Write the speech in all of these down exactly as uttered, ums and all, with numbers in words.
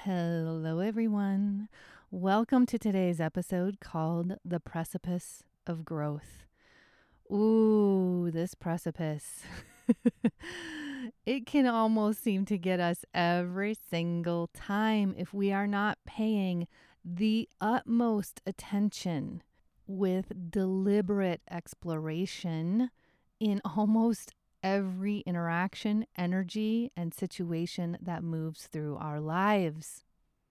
Hello, everyone. Welcome to today's episode called The Precipice of Growth. Ooh, this precipice. It can almost seem to get us every single time if we are not paying the utmost attention with deliberate exploration in almost every interaction, energy, and situation that moves through our lives.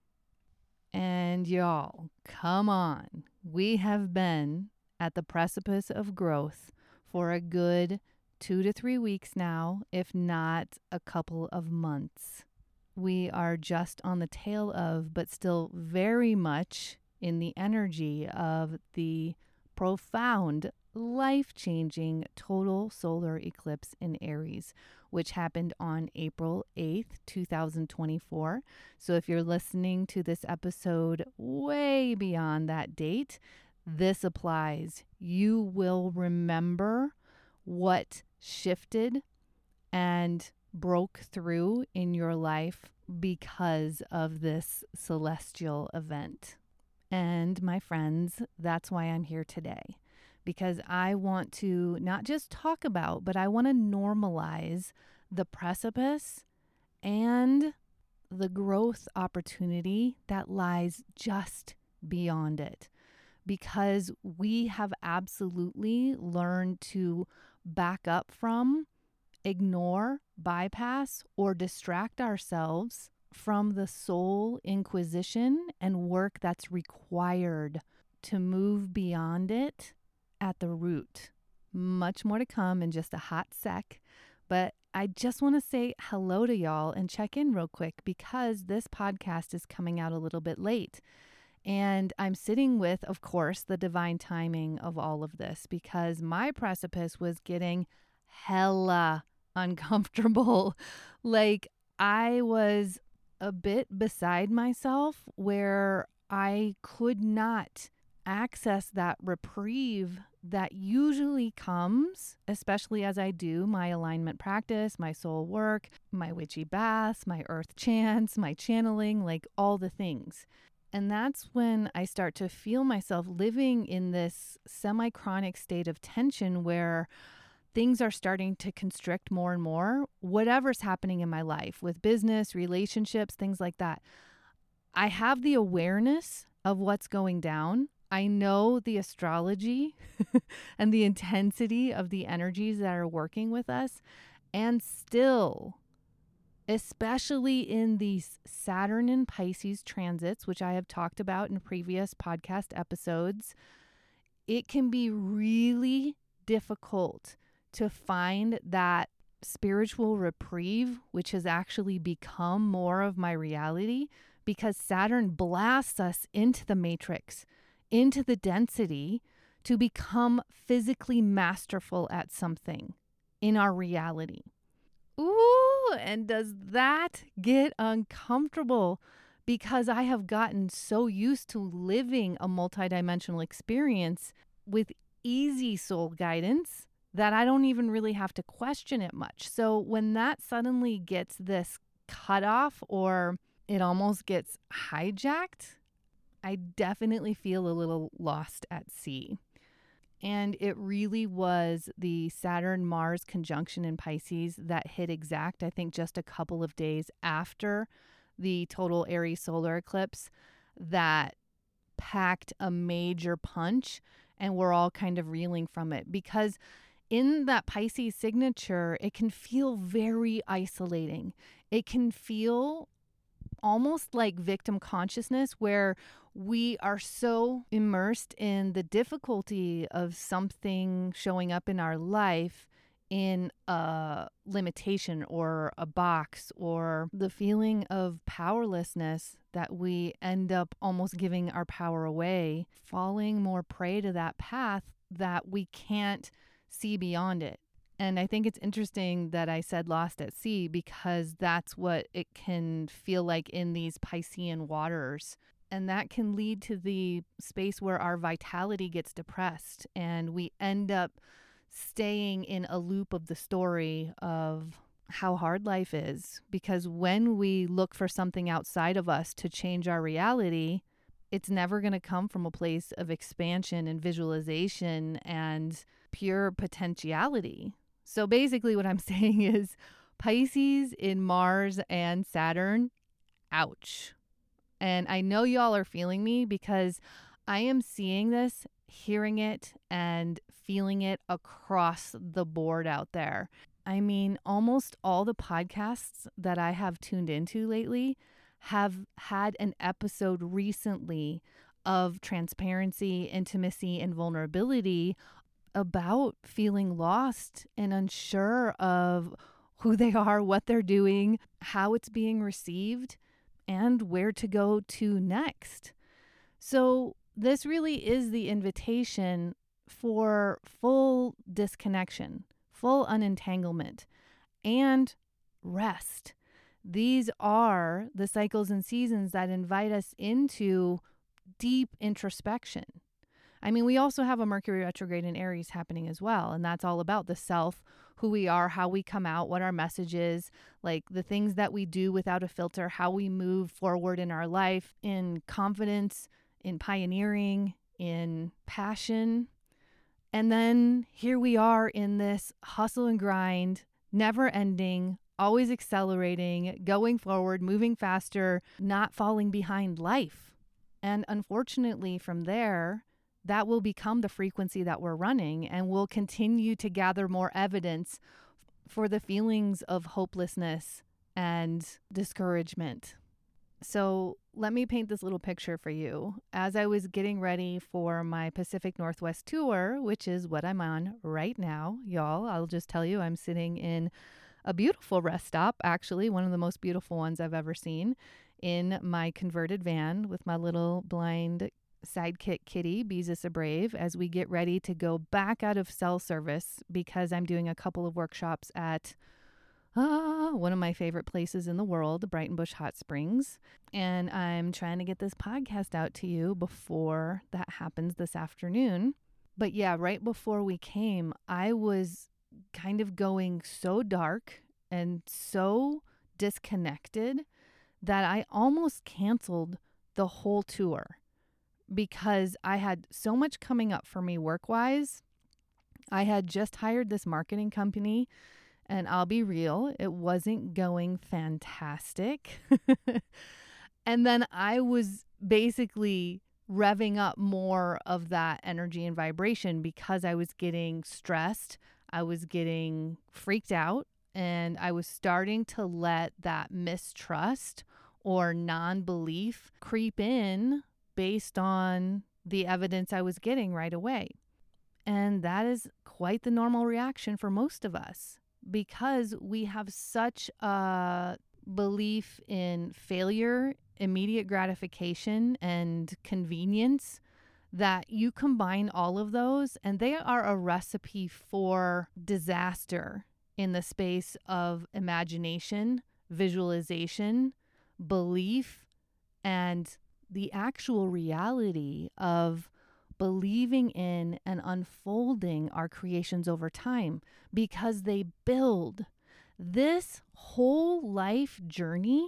And y'all, come on. We have been at the precipice of growth for a good two to three weeks now, if not a couple of months. We are just on the tail of, but still very much in the energy of the profound, life-changing total solar eclipse in Aries, which happened on April eighth, twenty twenty-four. So if you're listening to this episode way beyond that date, this applies. You will remember what shifted and broke through in your life because of this celestial event. And my friends, that's why I'm here today. Because I want to not just talk about, but I want to normalize the precipice and the growth opportunity that lies just beyond it. Because we have absolutely learned to back up from, ignore, bypass, or distract ourselves from the soul inquisition and work that's required to move beyond it at the root. Much more to come in just a hot sec, but I just want to say hello to y'all and check in real quick because this podcast is coming out a little bit late. And I'm sitting with, of course, the divine timing of all of this because my precipice was getting hella uncomfortable. Like I was a bit beside myself where I could not access that reprieve that usually comes, especially as I do my alignment practice, my soul work, my witchy baths, my earth chants, my channeling, like all the things. And that's when I start to feel myself living in this semi-chronic state of tension where things are starting to constrict more and more, whatever's happening in my life with business, relationships, things like that. I have the awareness of what's going down. I know the astrology and the intensity of the energies that are working with us. And still, especially in these Saturn and Pisces transits, which I have talked about in previous podcast episodes, it can be really difficult to find that spiritual reprieve, which has actually become more of my reality because Saturn blasts us into the matrix, into the density to become physically masterful at something in our reality. Ooh, and does that get uncomfortable? Because I have gotten so used to living a multidimensional experience with easy soul guidance that I don't even really have to question it much. So when that suddenly gets this cut off or it almost gets hijacked, I definitely feel a little lost at sea. And it really was the Saturn-Mars conjunction in Pisces that hit exact, I think, just a couple of days after the total Aries solar eclipse that packed a major punch, and we're all kind of reeling from it. Because in that Pisces signature, it can feel very isolating. It can feel almost like victim consciousness where we are so immersed in the difficulty of something showing up in our life in a limitation or a box or the feeling of powerlessness that we end up almost giving our power away, falling more prey to that path that we can't see beyond it. And I think it's interesting that I said lost at sea because that's what it can feel like in these Piscean waters. And that can lead to the space where our vitality gets depressed and we end up staying in a loop of the story of how hard life is, because when we look for something outside of us to change our reality, it's never going to come from a place of expansion and visualization and pure potentiality. So basically what I'm saying is Pisces in Mars and Saturn, ouch. And I know y'all are feeling me because I am seeing this, hearing it, and feeling it across the board out there. I mean, almost all the podcasts that I have tuned into lately have had an episode recently of transparency, intimacy, and vulnerability about feeling lost and unsure of who they are, what they're doing, how it's being received, and where to go to next. So this really is the invitation for full disconnection, full unentanglement, and rest. These are the cycles and seasons that invite us into deep introspection. I mean, we also have a Mercury retrograde in Aries happening as well, and that's all about the self, who we are, how we come out, what our message is, like the things that we do without a filter, how we move forward in our life in confidence, in pioneering, in passion. And then here we are in this hustle and grind, never ending, always accelerating, going forward, moving faster, not falling behind life. And unfortunately, from there, that will become the frequency that we're running, and we'll continue to gather more evidence for the feelings of hopelessness and discouragement. So let me paint this little picture for you. As I was getting ready for my Pacific Northwest tour, which is what I'm on right now, y'all, I'll just tell you, I'm sitting in a beautiful rest stop, actually, one of the most beautiful ones I've ever seen, in my converted van with my little blind sidekick kitty, Beezus a Brave, as we get ready to go back out of cell service because I'm doing a couple of workshops at ah, one of my favorite places in the world, Brighton Bush Hot Springs. And I'm trying to get this podcast out to you before that happens this afternoon. But yeah, right before we came, I was kind of going so dark and so disconnected that I almost canceled the whole tour because I had so much coming up for me work-wise. I had just hired this marketing company, and I'll be real, it wasn't going fantastic. And then I was basically revving up more of that energy and vibration because I was getting stressed, I was getting freaked out, and I was starting to let that mistrust or non-belief creep in based on the evidence I was getting right away. And that is quite the normal reaction for most of us because we have such a belief in failure, immediate gratification, and convenience that you combine all of those and they are a recipe for disaster in the space of imagination, visualization, belief, and the actual reality of believing in and unfolding our creations over time because they build. This whole life journey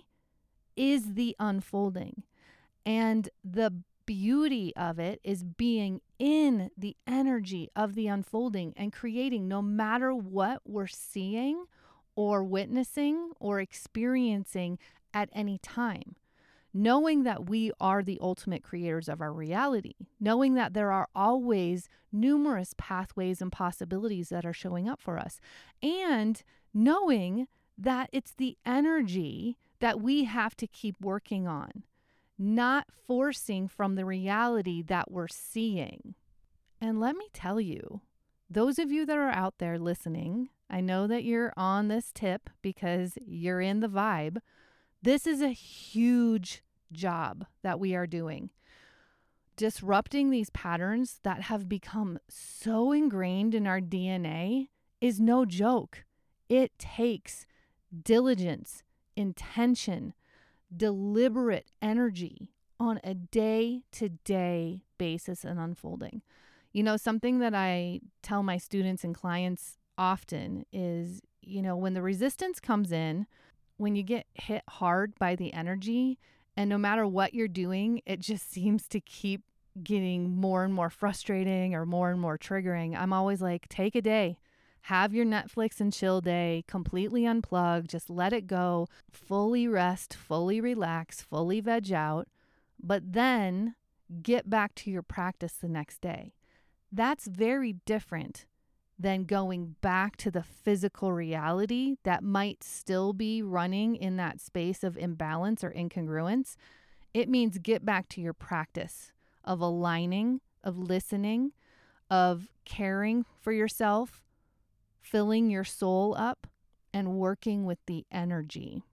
is the unfolding. And the beauty of it is being in the energy of the unfolding and creating no matter what we're seeing or witnessing or experiencing at any time. Knowing that we are the ultimate creators of our reality, knowing that there are always numerous pathways and possibilities that are showing up for us, and knowing that it's the energy that we have to keep working on, not forcing from the reality that we're seeing. And let me tell you, those of you that are out there listening, I know that you're on this tip because you're in the vibe. This is a huge job that we are doing. Disrupting these patterns that have become so ingrained in our D N A is no joke. It takes diligence, intention, deliberate energy on a day-to-day basis and unfolding. You know, something that I tell my students and clients often is you know, when the resistance comes in, when you get hit hard by the energy, and no matter what you're doing, it just seems to keep getting more and more frustrating or more and more triggering. I'm always like, take a day, have your Netflix and chill day, completely unplug, just let it go, fully rest, fully relax, fully veg out, but then get back to your practice the next day. That's very different than going back to the physical reality that might still be running in that space of imbalance or incongruence. It means get back to your practice of aligning, of listening, of caring for yourself, filling your soul up, and working with the energy.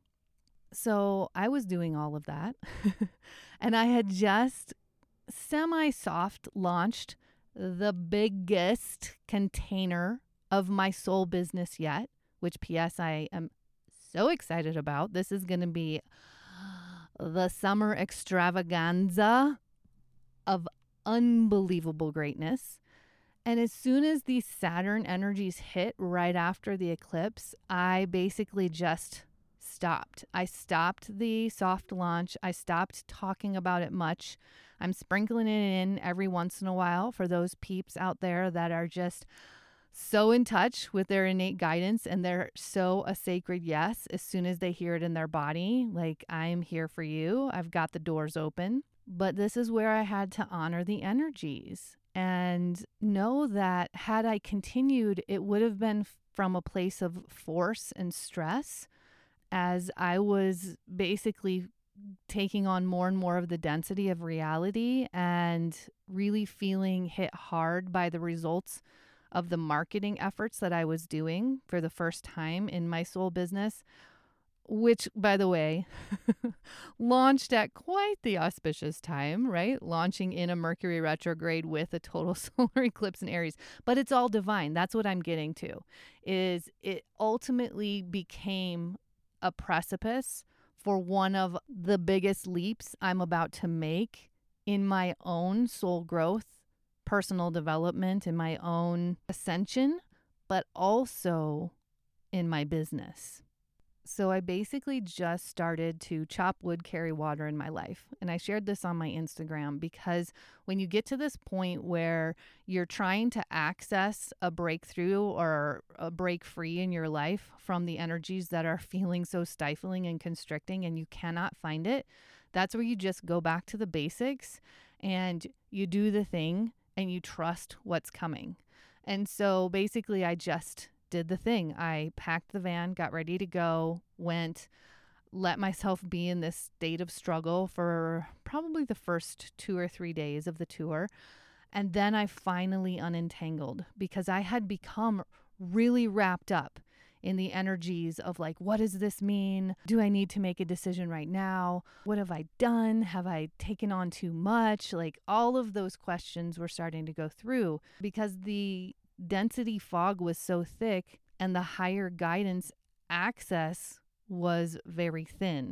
So I was doing all of that. And I had just semi-soft launched the biggest container of my soul business yet, which P S I am so excited about. This is going to be the summer extravaganza of unbelievable greatness. And as soon as these Saturn energies hit right after the eclipse, I basically just stopped. I stopped the soft launch. I stopped talking about it much. I'm sprinkling it in every once in a while for those peeps out there that are just so in touch with their innate guidance and they're so a sacred yes as soon as they hear it in their body. Like, I'm here for you. I've got the doors open. But this is where I had to honor the energies and know that had I continued, it would have been from a place of force and stress as I was basically taking on more and more of the density of reality and really feeling hit hard by the results of the marketing efforts that I was doing for the first time in my soul business, which, by the way, launched at quite the auspicious time, right? Launching in a Mercury retrograde with a total solar eclipse in Aries. But it's all divine. That's what I'm getting to, is it ultimately became a precipice for one of the biggest leaps I'm about to make in my own soul growth, personal development, in my own ascension, but also in my business. So I basically just started to chop wood, carry water in my life. And I shared this on my Instagram because when you get to this point where you're trying to access a breakthrough or a break free in your life from the energies that are feeling so stifling and constricting and you cannot find it, that's where you just go back to the basics and you do the thing and you trust what's coming. And so basically I just did the thing. I packed the van, got ready to go, went, let myself be in this state of struggle for probably the first two or three days of the tour. And then I finally unentangled because I had become really wrapped up in the energies of like, what does this mean? Do I need to make a decision right now? What have I done? Have I taken on too much? Like, all of those questions were starting to go through because the density fog was so thick and the higher guidance access was very thin.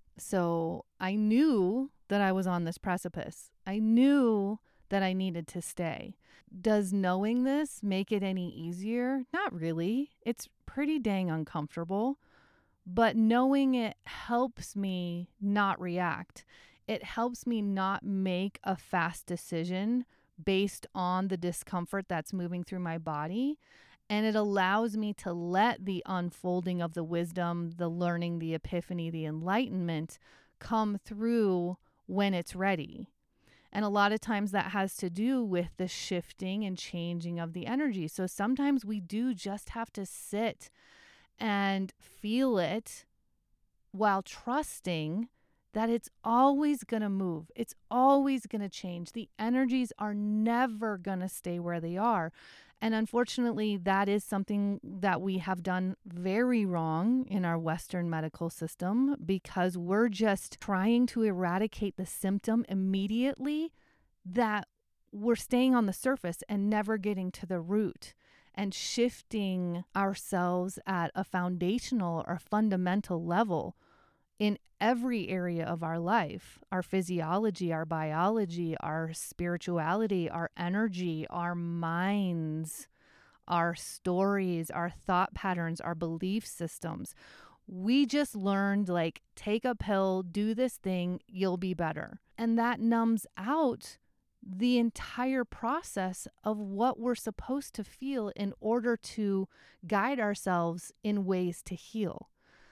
So I knew that I was on this precipice. I knew that I needed to stay. Does knowing this make it any easier? Not really. It's pretty dang uncomfortable, but knowing it helps me not react. It helps me not make a fast decision based on the discomfort that's moving through my body. And it allows me to let the unfolding of the wisdom, the learning, the epiphany, the enlightenment come through when it's ready. And a lot of times that has to do with the shifting and changing of the energy. So sometimes we do just have to sit and feel it while trusting that it's always going to move. It's always going to change. The energies are never going to stay where they are. And unfortunately, that is something that we have done very wrong in our Western medical system because we're just trying to eradicate the symptom immediately, that we're staying on the surface and never getting to the root and shifting ourselves at a foundational or fundamental level in every area of our life, our physiology, our biology, our spirituality, our energy, our minds, our stories, our thought patterns, our belief systems. We just learned, like, take a pill, do this thing, you'll be better. And that numbs out the entire process of what we're supposed to feel in order to guide ourselves in ways to heal.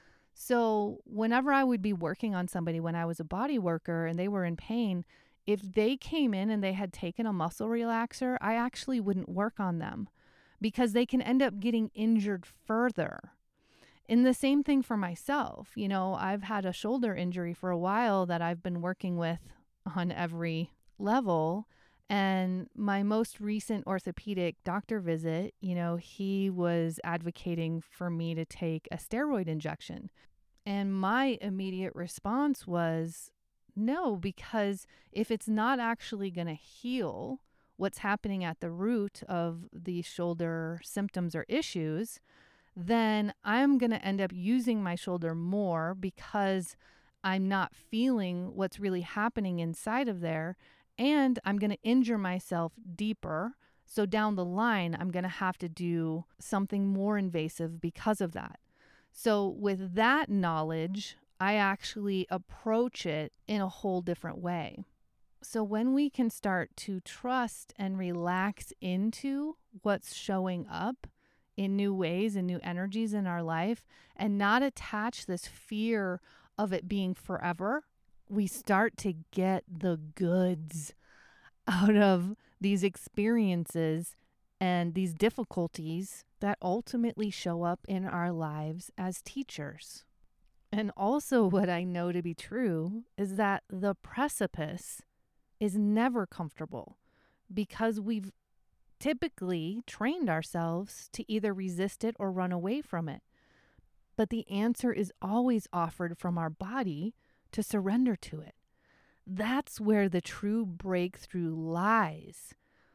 So whenever I would be working on somebody when I was a body worker and they were in pain, if they came in and they had taken a muscle relaxer, I actually wouldn't work on them because they can end up getting injured further. And the same thing for myself. You know, I've had a shoulder injury for a while that I've been working with on every level. And my most recent orthopedic doctor visit, you know, he was advocating for me to take a steroid injection. And my immediate response was no, because if it's not actually going to heal what's happening at the root of the shoulder symptoms or issues, then I'm going to end up using my shoulder more because I'm not feeling what's really happening inside of there. And I'm going to injure myself deeper. So down the line, I'm going to have to do something more invasive because of that. So with that knowledge, I actually approach it in a whole different way. So when we can start to trust and relax into what's showing up in new ways and new energies in our life and not attach this fear of it being forever, we start to get the goods out of these experiences and these difficulties that ultimately show up in our lives as teachers. And also what I know to be true is that the precipice is never comfortable because we've typically trained ourselves to either resist it or run away from it. But the answer is always offered from our body to surrender to it. That's where the true breakthrough lies,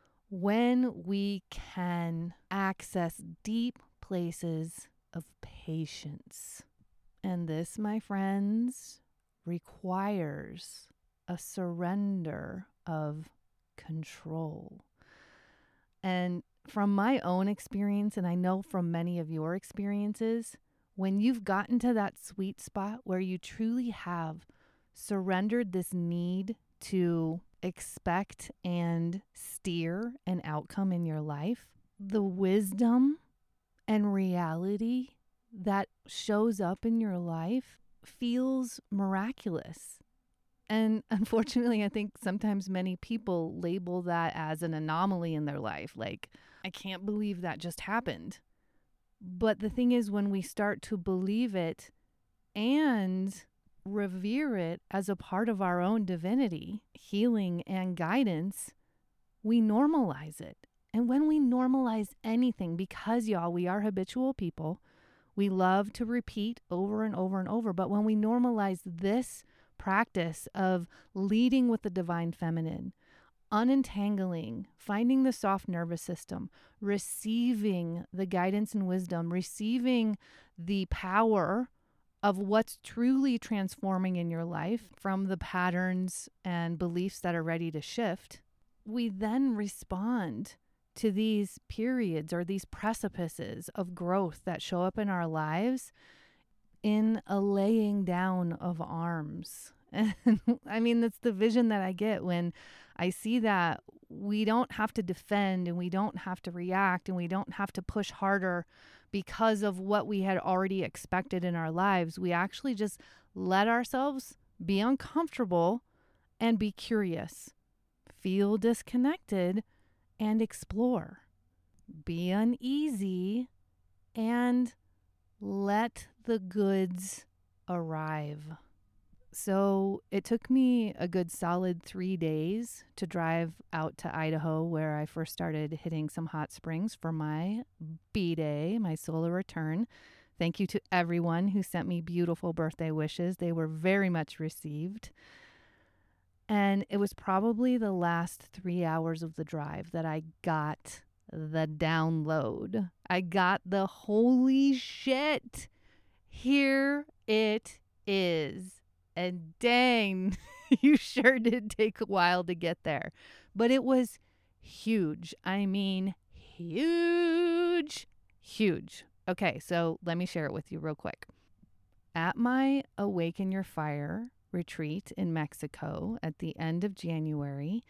when we can access deep places of patience. And this, my friends, requires a surrender of control. And from my own experience, and I know from many of your experiences, when you've gotten to that sweet spot where you truly have surrendered this need to expect and steer an outcome in your life, the wisdom and reality that shows up in your life feels miraculous. And unfortunately, I think sometimes many people label that as an anomaly in their life. Like, I can't believe that just happened. But the thing is, when we start to believe it and revere it as a part of our own divinity, healing, and guidance, we normalize it. And when we normalize anything, because y'all, we are habitual people, we love to repeat over and over and over. But when we normalize this practice of leading with the divine feminine, unentangling, finding the soft nervous system, receiving the guidance and wisdom, receiving the power of what's truly transforming in your life from the patterns and beliefs that are ready to shift, we then respond to these periods or these precipices of growth that show up in our lives in a laying down of arms. And I mean, that's the vision that I get when I see that we don't have to defend and we don't have to react and we don't have to push harder because of what we had already expected in our lives. We actually just let ourselves be uncomfortable and be curious, feel disconnected, and explore. Be uneasy and let the goods arrive. So it took me a good solid three days to drive out to Idaho, where I first started hitting some hot springs for my B-Day, my solar return. Thank you to everyone who sent me beautiful birthday wishes. They were very much received. And it was probably the last three hours of the drive that I got the download. I got the holy shit. Here it is. And dang, you sure did take a while to get there. But it was huge. I mean, huge, huge. Okay, so let me share it with you real quick. At my Awaken Your Fire retreat in Mexico at the end of January,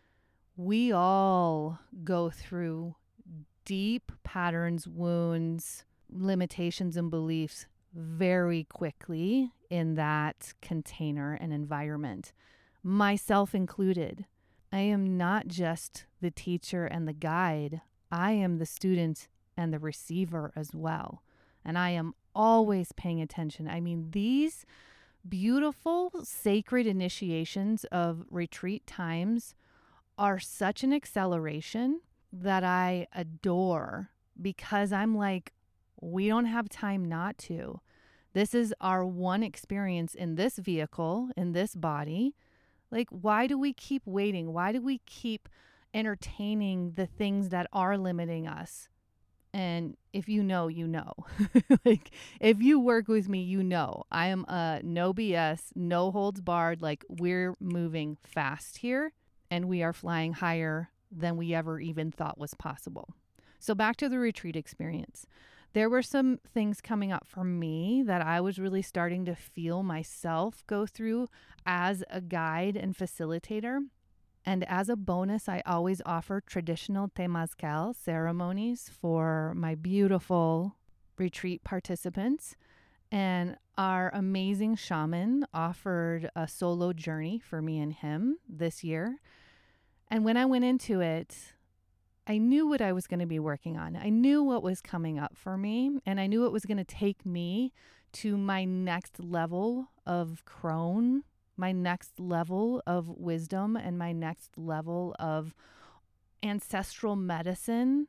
we all go through deep patterns, wounds, limitations, and beliefs very quickly in that container and environment, myself included. I am not just the teacher and the guide. I am the student and the receiver as well. And I am always paying attention. I mean, these beautiful sacred initiations of retreat times are such an acceleration that I adore, because I'm like, we don't have time not to. This is our one experience in this vehicle, in this body. Like, why do we keep waiting? Why do we keep entertaining the things that are limiting us? And if you know, you know. Like, if you work with me, you know. I am a no B S, no holds barred. Like, we're moving fast here, and we are flying higher than we ever even thought was possible. So back to the retreat experience. There were some things coming up for me that I was really starting to feel myself go through as a guide and facilitator. And as a bonus, I always offer traditional temazcal ceremonies for my beautiful retreat participants. And our amazing shaman offered a solo journey for me and him this year. And when I went into it, I knew what I was going to be working on. I knew what was coming up for me, and I knew it was going to take me to my next level of crone, my next level of wisdom, and my next level of ancestral medicine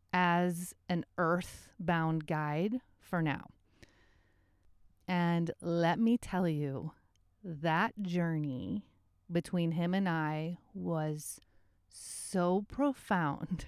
as an earth-bound guide for now. And let me tell you, that journey between him and I was so profound.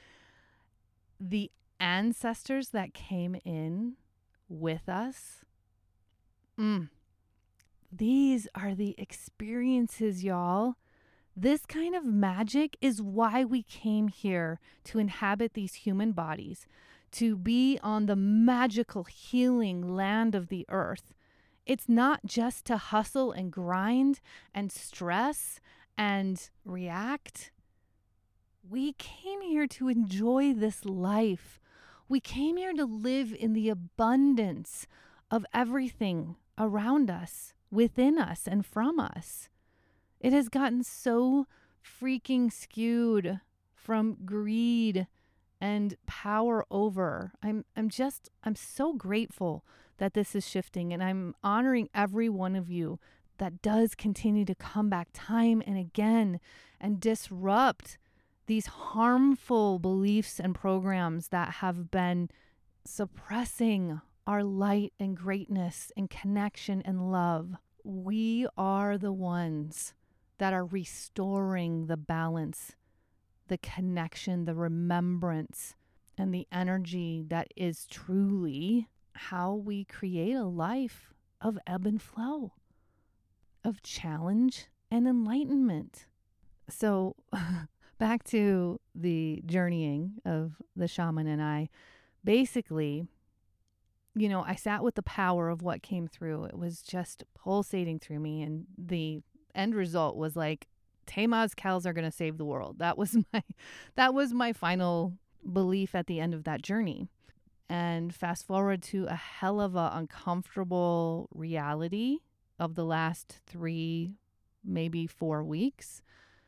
The ancestors that came in with us, mm, these are the experiences, y'all. This kind of magic is why we came here to inhabit these human bodies, to be on the magical healing land of the earth. It's not just to hustle and grind and stress and react. We came here to enjoy this life. We came here to live in the abundance of everything around us, within us, and from us. It has gotten so freaking skewed from greed and power over. I'm I'm just I'm so grateful that this is shifting, and I'm honoring every one of you that does continue to come back time and again and disrupt these harmful beliefs and programs that have been suppressing our light and greatness and connection and love. We are the ones that are restoring the balance, the connection, the remembrance, and the energy that is truly how we create a life of ebb and flow, of challenge and enlightenment. So back to the journeying of the shaman and I. Basically, you know, I sat with the power of what came through. It was just pulsating through me, and the end result was like, temazcals are going to save the world. That was my that was my final belief at the end of that journey. And fast forward to a hell of a uncomfortable reality of the last three, maybe four weeks.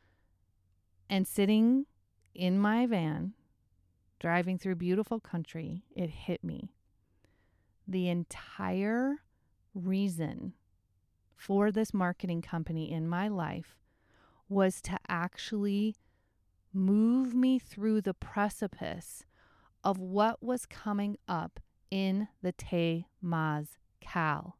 And sitting in my van, driving through beautiful country, it hit me. The entire reason for this marketing company in my life was to actually move me through the precipice of what was coming up in the temazcal.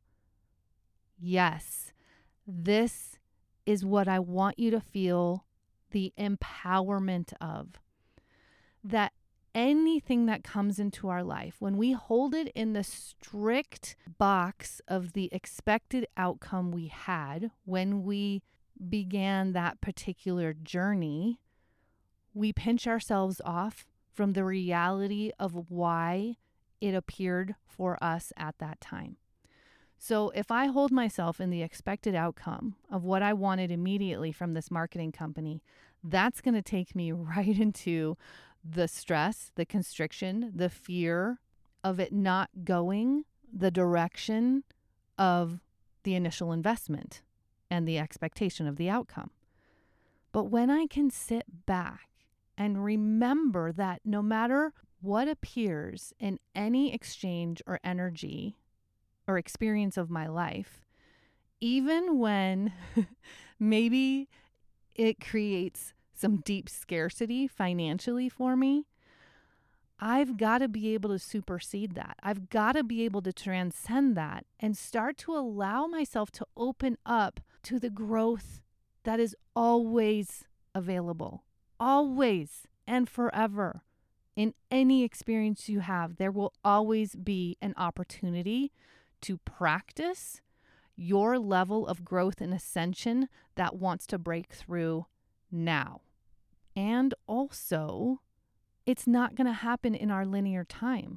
Yes, this is what I want you to feel the empowerment of. That anything that comes into our life, when we hold it in the strict box of the expected outcome we had when we began that particular journey, we pinch ourselves off from the reality of why it appeared for us at that time. So if I hold myself in the expected outcome of what I wanted immediately from this marketing company, that's going to take me right into the stress, the constriction, the fear of it not going the direction of the initial investment and the expectation of the outcome. But when I can sit back and remember that no matter what appears in any exchange or energy or experience of my life, even when maybe it creates some deep scarcity financially for me, I've got to be able to supersede that. I've got to be able to transcend that and start to allow myself to open up to the growth that is always available, always and forever. In any experience you have, there will always be an opportunity to practice your level of growth and ascension that wants to break through now. And also, it's not going to happen in our linear time.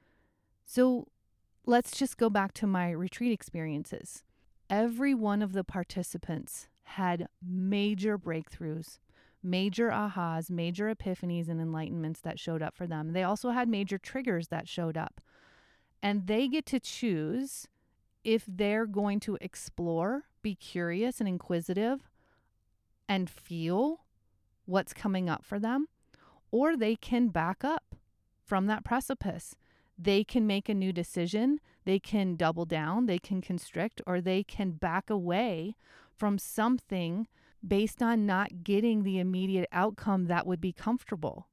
So let's just go back to my retreat experiences. Every one of the participants had major breakthroughs, major ahas, major epiphanies and enlightenments that showed up for them. They also had major triggers that showed up. And they get to choose if they're going to explore, be curious and inquisitive, and feel what's coming up for them, or they can back up from that precipice. They can make a new decision, they can double down, they can constrict, or they can back away from something based on not getting the immediate outcome that would be comfortable.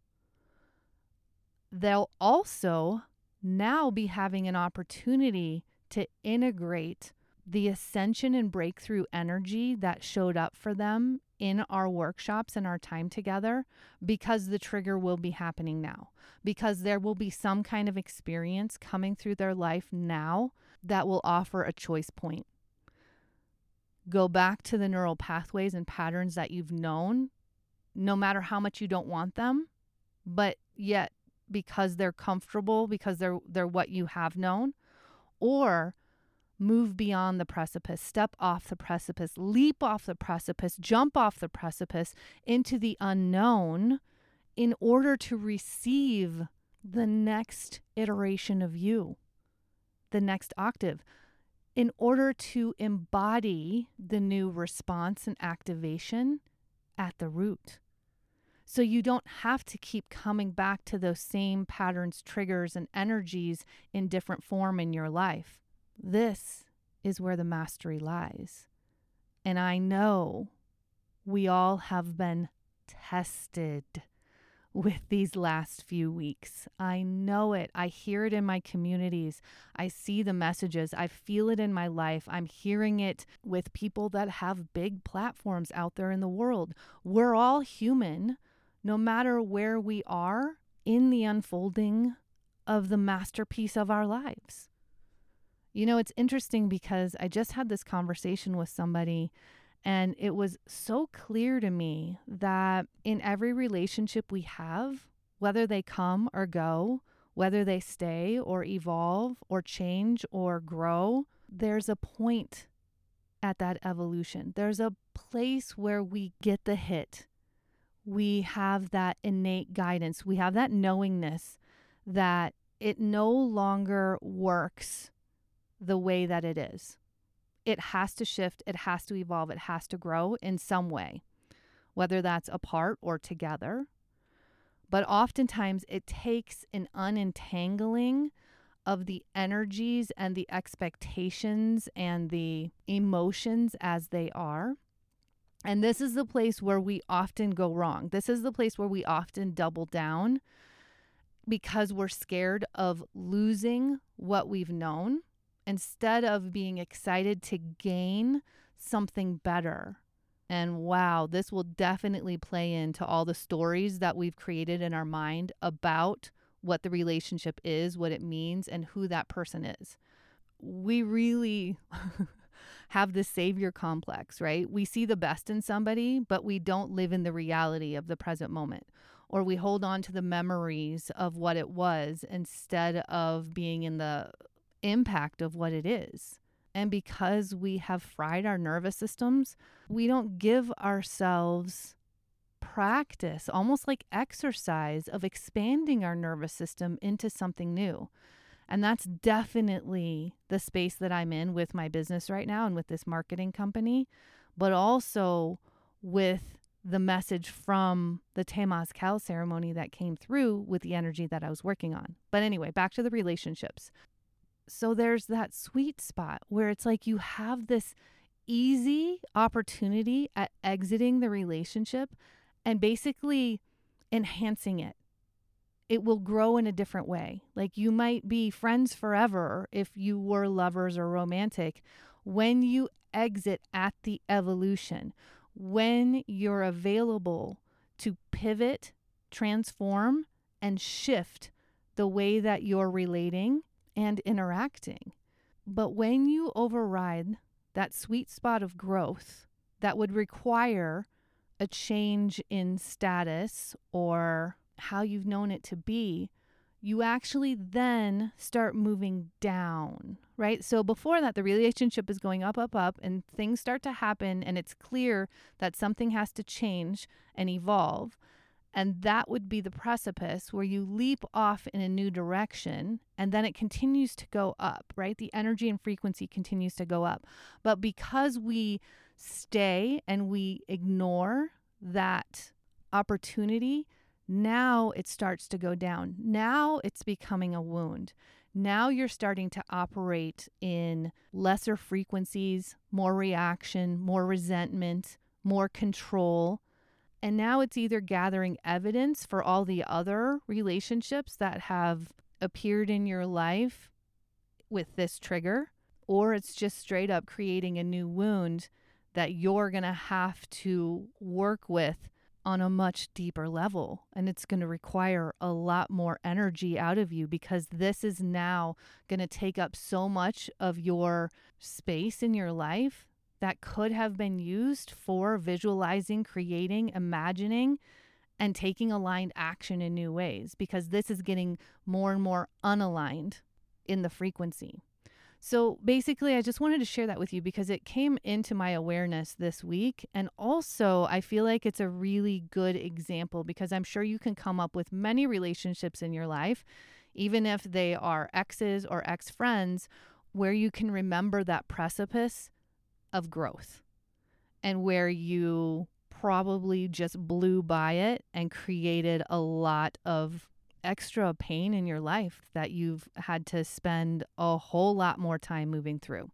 They'll also now be having an opportunity to integrate the ascension and breakthrough energy that showed up for them in our workshops and our time together, because the trigger will be happening now, because there will be some kind of experience coming through their life now that will offer a choice point. Go back to the neural pathways and patterns that you've known, no matter how much you don't want them, but yet because they're comfortable, because they're they're what you have known, or move beyond the precipice, step off the precipice, leap off the precipice, jump off the precipice into the unknown in order to receive the next iteration of you, the next octave, in order to embody the new response and activation at the root. So you don't have to keep coming back to those same patterns, triggers, and energies in different form in your life. This is where the mastery lies. And I know we all have been tested with these last few weeks. I know it. I hear it in my communities. I see the messages. I feel it in my life. I'm hearing it with people that have big platforms out there in the world. We're all human, no matter where we are in the unfolding of the masterpiece of our lives. You know, it's interesting because I just had this conversation with somebody, and it was so clear to me that in every relationship we have, whether they come or go, whether they stay or evolve or change or grow, there's a point at that evolution. There's a place where we get the hit. We have that innate guidance. We have that knowingness that it no longer works the way that it is. It has to shift. It has to evolve. It has to grow in some way, whether that's apart or together. But oftentimes it takes an unentangling of the energies and the expectations and the emotions as they are. And this is the place where we often go wrong. This is the place where we often double down because we're scared of losing what we've known instead of being excited to gain something better. And wow, this will definitely play into all the stories that we've created in our mind about what the relationship is, what it means, and who that person is. We really have this savior complex, right? We see the best in somebody, but we don't live in the reality of the present moment. or we hold on to the memories of what it was instead of being in the impact of what it is. And because we have fried our nervous systems, we don't give ourselves practice, almost like exercise, of expanding our nervous system into something new. And that's definitely the space that I'm in with my business right now and with this marketing company, but also with the message from the Temazcal ceremony that came through with the energy that I was working on. But anyway, back to the relationships. So there's that sweet spot where it's like you have this easy opportunity at exiting the relationship and basically enhancing it. It will grow in a different way. Like you might be friends forever if you were lovers or romantic. When you exit at the evolution, when you're available to pivot, transform, and shift the way that you're relating and interacting. But when you override that sweet spot of growth that would require a change in status or how you've known it to be, you actually then start moving down, right? So before that, the relationship is going up, up, up, and things start to happen, and it's clear that something has to change and evolve. And that would be the precipice where you leap off in a new direction, and then it continues to go up, right? The energy and frequency continues to go up. But because we stay and we ignore that opportunity, now it starts to go down. Now it's becoming a wound. Now you're starting to operate in lesser frequencies, more reaction, more resentment, more control. And now it's either gathering evidence for all the other relationships that have appeared in your life with this trigger, or it's just straight up creating a new wound that you're going to have to work with on a much deeper level. And it's going to require a lot more energy out of you because this is now going to take up so much of your space in your life that could have been used for visualizing, creating, imagining, and taking aligned action in new ways, because this is getting more and more unaligned in the frequency. So basically, I just wanted to share that with you because it came into my awareness this week. And also, I feel like it's a really good example because I'm sure you can come up with many relationships in your life, even if they are exes or ex-friends, where you can remember that precipice of growth and where you probably just blew by it and created a lot of extra pain in your life that you've had to spend a whole lot more time moving through.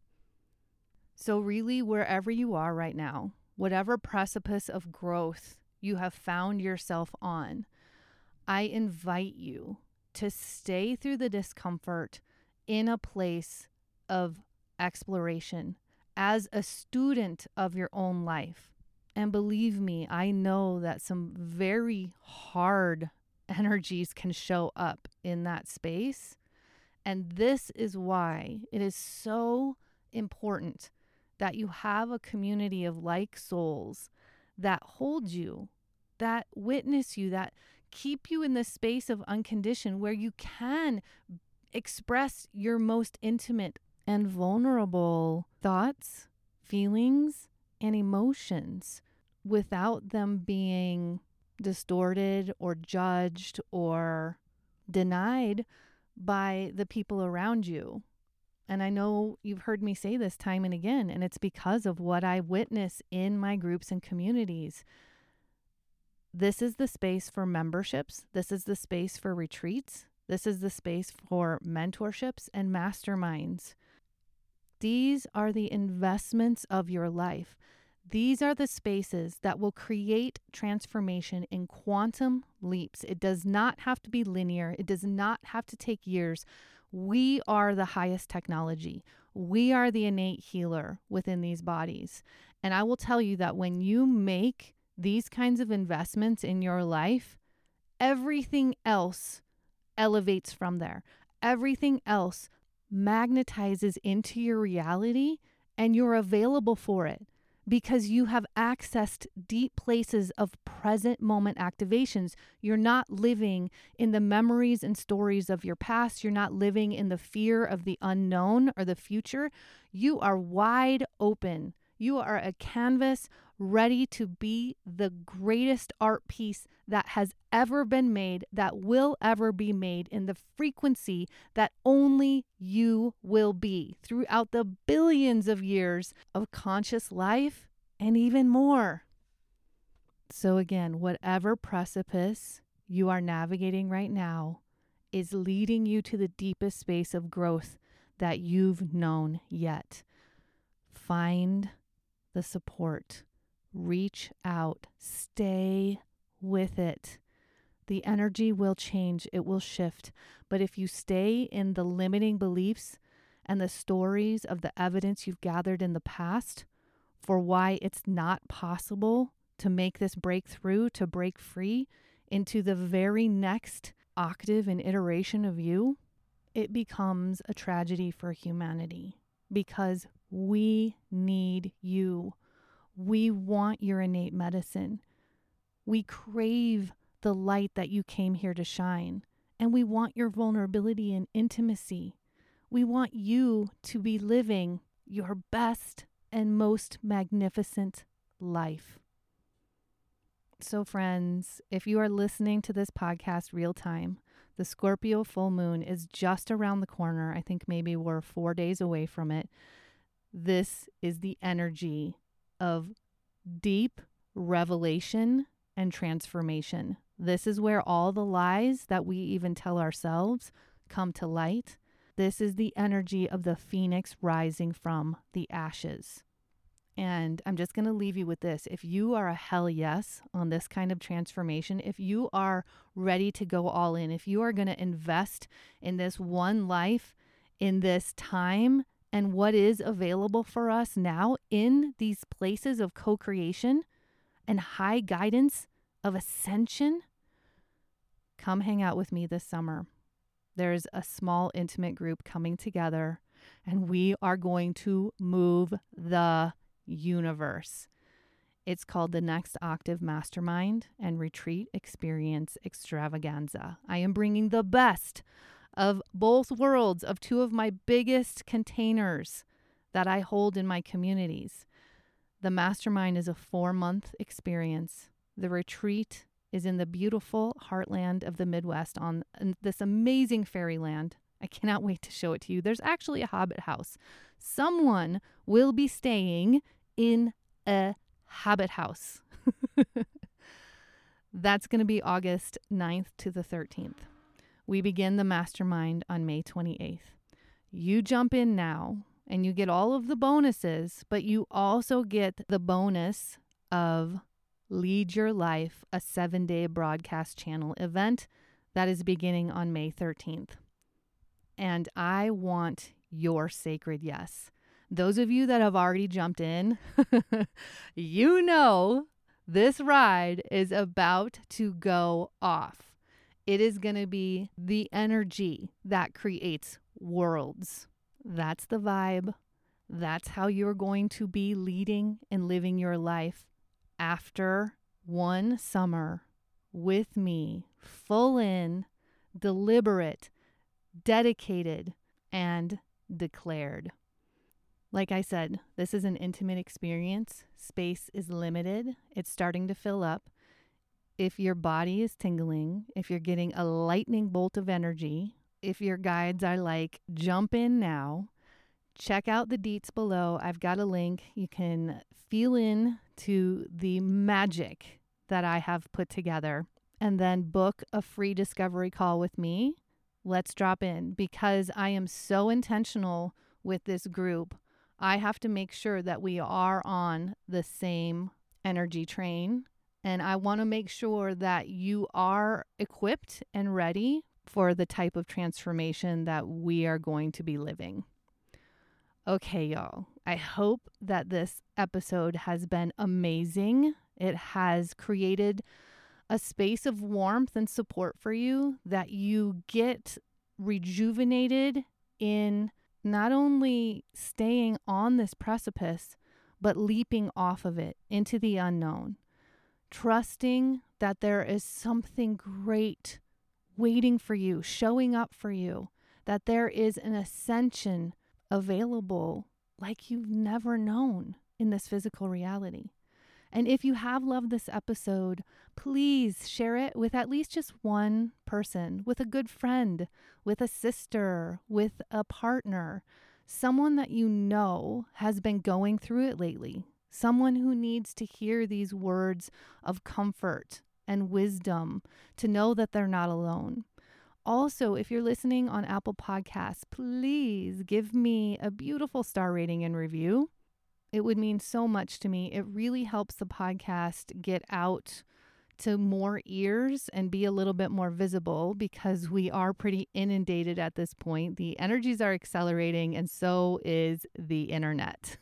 So really, wherever you are right now, whatever precipice of growth you have found yourself on, I invite you to stay through the discomfort in a place of exploration as a student of your own life. And believe me, I know that some very hard energies can show up in that space. And this is why it is so important that you have a community of like souls that hold you, that witness you, that keep you in the space of unconditioned where you can express your most intimate and vulnerable thoughts, feelings, and emotions without them being distorted or judged or denied by the people around you. And I know you've heard me say this time and again, and it's because of what I witness in my groups and communities. This is the space for memberships. This is the space for retreats. This is the space for mentorships and masterminds. These are the investments of your life. These are the spaces that will create transformation in quantum leaps. It does not have to be linear. It does not have to take years. We are the highest technology. We are the innate healer within these bodies. And I will tell you that when you make these kinds of investments in your life, everything else elevates from there. Everything else magnetizes into your reality and you're available for it because you have accessed deep places of present moment activations. You're not living in the memories and stories of your past. You're not living in the fear of the unknown or the future. You are wide open. You are a canvas ready to be the greatest art piece that has ever been made, that will ever be made in the frequency that only you will be throughout the billions of years of conscious life and even more. So again, whatever precipice you are navigating right now is leading you to the deepest space of growth that you've known yet. Find the support. Reach out. Stay with it. The energy will change. It will shift. But if you stay in the limiting beliefs and the stories of the evidence you've gathered in the past for why it's not possible to make this breakthrough, to break free into the very next octave and iteration of you, it becomes a tragedy for humanity because we need you. We want your innate medicine. We crave the light that you came here to shine, and we want your vulnerability and intimacy. We want you to be living your best and most magnificent life. So friends, if you are listening to this podcast real time, the Scorpio full moon is just around the corner. I think maybe we're four days away from it. This is the energy of deep revelation and transformation. This is where all the lies that we even tell ourselves come to light. This is the energy of the phoenix rising from the ashes. And I'm just going to leave you with this. If you are a hell yes on this kind of transformation, if you are ready to go all in, if you are going to invest in this one life, in this time, and what is available for us now in these places of co-creation and high guidance of ascension, come hang out with me this summer. There's a small, intimate group coming together, and we are going to move the universe. It's called the Next Octave Mastermind and Retreat Experience Extravaganza. I am bringing the best of both worlds of two of my biggest containers that I hold in my communities. The mastermind is a four-month experience. The retreat is in the beautiful heartland of the Midwest on this amazing fairyland. I cannot wait to show it to you. There's actually a Hobbit house. Someone will be staying in a Hobbit house. That's going to be August ninth to the thirteenth. We begin the mastermind on May twenty-eighth. You jump in now and you get all of the bonuses, but you also get the bonus of Lead Your Life, a seven-day broadcast channel event that is beginning on May thirteenth. And I want your sacred yes. Those of you that have already jumped in, you know this ride is about to go off. It is going to be the energy that creates worlds. That's the vibe. That's how you're going to be leading and living your life after one summer with me, full in, deliberate, dedicated, and declared. Like I said, this is an intimate experience. Space is limited. It's starting to fill up. If your body is tingling, if you're getting a lightning bolt of energy, if your guides are like, jump in now, check out the deets below. I've got a link. You can feel in to the magic that I have put together and then book a free discovery call with me. Let's drop in because I am so intentional with this group. I have to make sure that we are on the same energy train. And I want to make sure that you are equipped and ready for the type of transformation that we are going to be living. Okay, y'all. I hope that this episode has been amazing. It has created a space of warmth and support for you, that you get rejuvenated in not only staying on this precipice, but leaping off of it into the unknown, trusting that there is something great waiting for you, showing up for you, that there is an ascension available like you've never known in this physical reality. And if you have loved this episode, please share it with at least just one person, with a good friend, with a sister, with a partner, someone that you know has been going through it lately, someone who needs to hear these words of comfort and wisdom to know that they're not alone. Also, if you're listening on Apple Podcasts, please give me a beautiful star rating and review. It would mean so much to me. It really helps the podcast get out to more ears and be a little bit more visible because we are pretty inundated at this point. The energies are accelerating and so is the internet.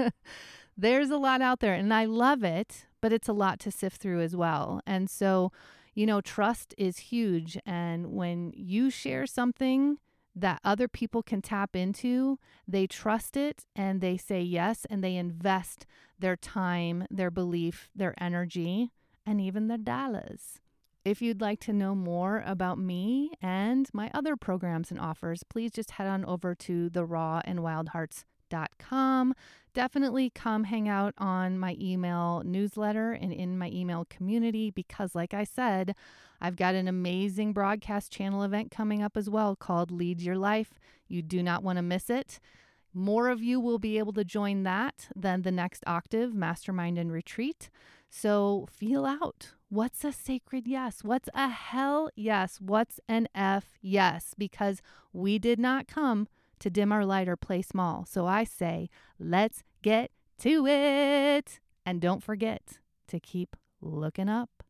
There's a lot out there and I love it, but it's a lot to sift through as well. And so, you know, trust is huge. And when you share something that other people can tap into, they trust it and they say yes, and they invest their time, their belief, their energy, and even their dollars. If you'd like to know more about me and my other programs and offers, please just head on over to the raw and wild hearts dot com. Definitely come hang out on my email newsletter and in my email community because, like I said, I've got an amazing broadcast channel event coming up as well called Lead Your Life. You do not want to miss it. More of you will be able to join that than the Next Octave Mastermind and Retreat. So feel out. What's a sacred yes? What's a hell yes? What's an F yes? Because we did not come to dim our light or play small. So I say, let's get to it. And don't forget to keep looking up.